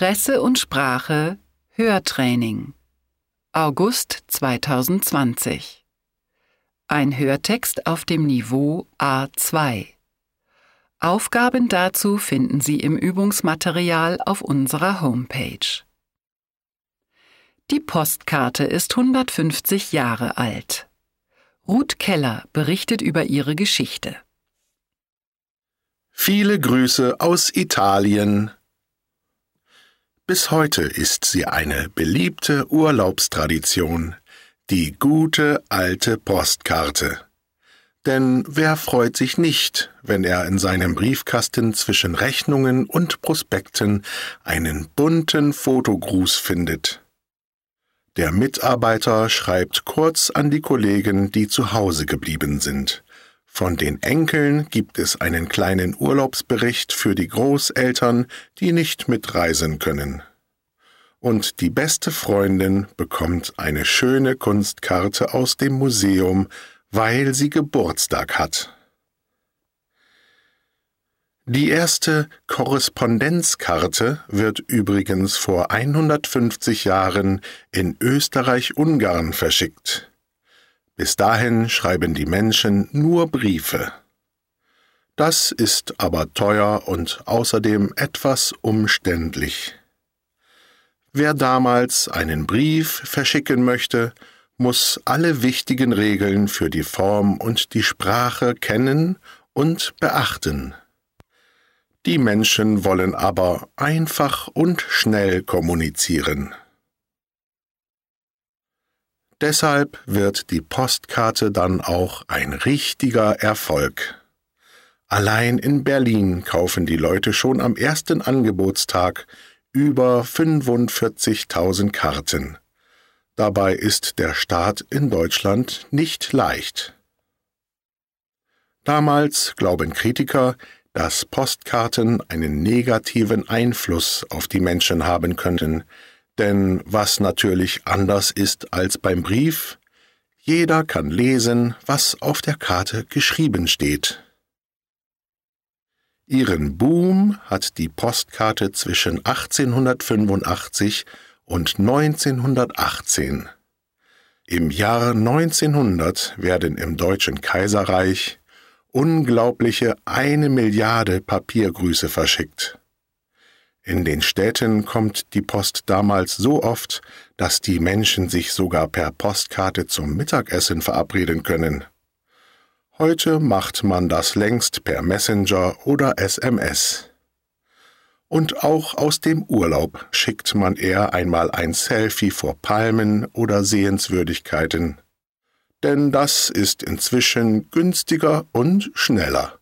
Presse und Sprache Hörtraining August 2020 Ein Hörtext auf dem Niveau A2. Aufgaben dazu finden Sie im Übungsmaterial auf unserer Homepage. Die Postkarte ist 150 Jahre alt. Ruth Keller berichtet über ihre Geschichte. Viele Grüße aus Italien. Bis heute ist sie eine beliebte Urlaubstradition, die gute alte Postkarte. Denn wer freut sich nicht, wenn er in seinem Briefkasten zwischen Rechnungen und Prospekten einen bunten Fotogruß findet? Der Mitarbeiter schreibt kurz an die Kollegen, die zu Hause geblieben sind. Von den Enkeln gibt es einen kleinen Urlaubsbericht für die Großeltern, die nicht mitreisen können. Und die beste Freundin bekommt eine schöne Kunstkarte aus dem Museum, weil sie Geburtstag hat. Die erste Korrespondenzkarte wird übrigens vor 150 Jahren in Österreich-Ungarn verschickt. Bis dahin schreiben die Menschen nur Briefe. Das ist aber teuer und außerdem etwas umständlich. Wer damals einen Brief verschicken möchte, muss alle wichtigen Regeln für die Form und die Sprache kennen und beachten. Die Menschen wollen aber einfach und schnell kommunizieren. Deshalb wird die Postkarte dann auch ein richtiger Erfolg. Allein in Berlin kaufen die Leute schon am ersten Angebotstag über 45.000 Karten. Dabei ist der Start in Deutschland nicht leicht. Damals glauben Kritiker, dass Postkarten einen negativen Einfluss auf die Menschen haben könnten, denn was natürlich anders ist als beim Brief, jeder kann lesen, was auf der Karte geschrieben steht. Ihren Boom hat die Postkarte zwischen 1885 und 1918. Im Jahr 1900 werden im Deutschen Kaiserreich unglaubliche 1 Milliarde Papiergrüße verschickt. In den Städten kommt die Post damals so oft, dass die Menschen sich sogar per Postkarte zum Mittagessen verabreden können. Heute macht man das längst per Messenger oder SMS. Und auch aus dem Urlaub schickt man eher einmal ein Selfie vor Palmen oder Sehenswürdigkeiten. Denn das ist inzwischen günstiger und schneller.